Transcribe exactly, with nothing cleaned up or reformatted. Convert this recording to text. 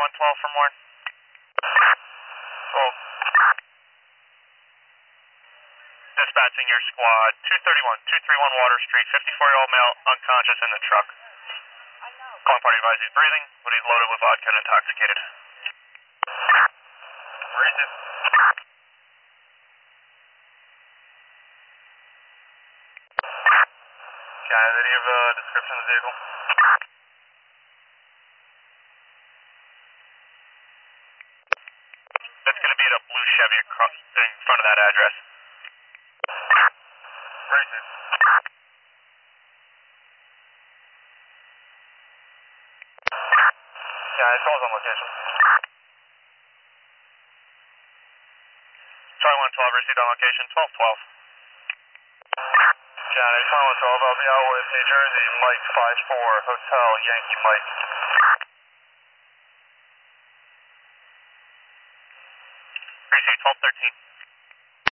one twelve from Warren. twelve. Dispatching your squad, two thirty-one, two thirty-one Water Street, fifty-four-year-old male, unconscious in the truck. Calling party advised he's breathing, but he's loaded with vodka and intoxicated. Where is it? Guys, any of the description of the vehicle? That's going to be at a blue Chevy across in front of that address. Where is it? Yeah, someone's on location. Charlie one twelve, received on location, twelve twelve. Johnny, Charlie one twelve, I'll be out with New Jersey, Mike five four, Hotel Yankee Mike. Received twelve thirteen.